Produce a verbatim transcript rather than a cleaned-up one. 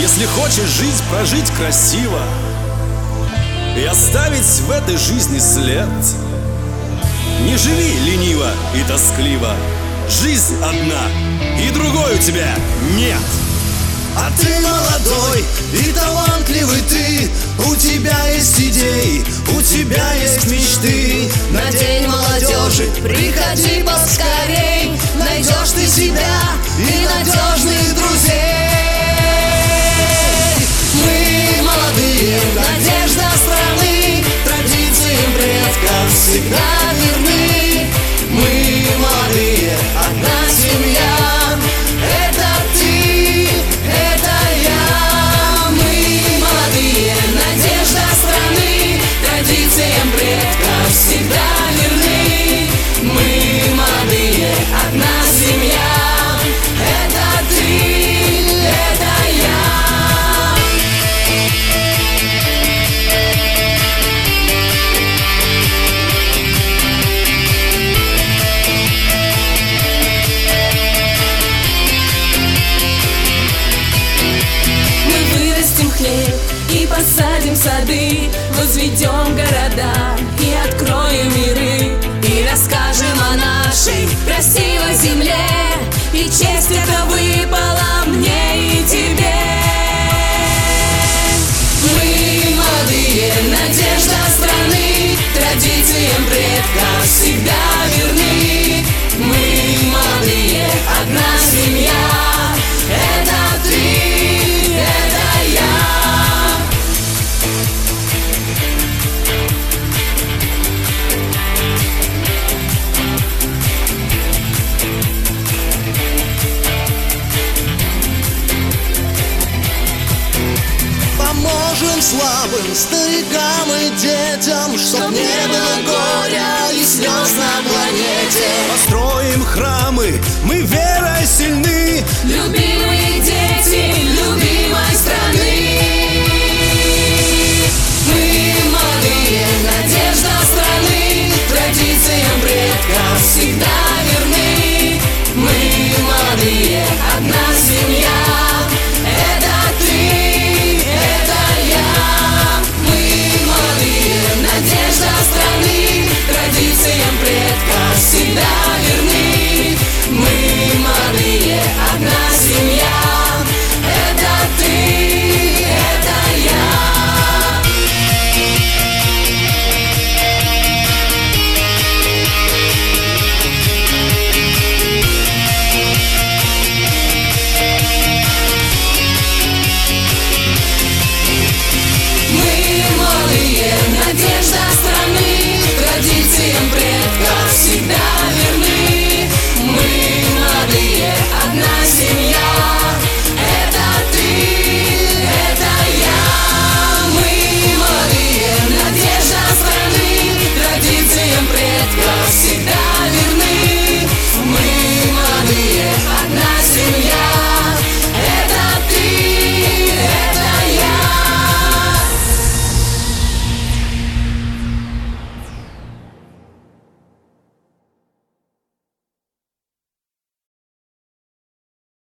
Если хочешь жизнь прожить красиво и оставить в этой жизни след, не живи лениво и тоскливо. Жизнь одна, и другой у тебя нет. А ты молодой и талантливый ты, у тебя есть идеи, у тебя есть мечты. На день молодежи приходи поскорей, найдешь ты себя и надежных друзей. Мы молодые, надежда страны, традициям предков всегда верны. Мы молодые, одна семья. Это ты, это я. Мы молодые, надежда страны, традициям предков всегда верны. Мы молодые, одна семья. Это ты, это я. И посадим сады, возведем города и откроем миры. И расскажем о нашей красивой земле, и честь эта выпала мне и тебе. Мы молодые, надежда страны, традициям предков всегда верны. Мы молодые, одна семья. Это ты, это я. Поможем слабым старикам и детям, чтоб не было горя и слез на планете. Построим храмы, мы верим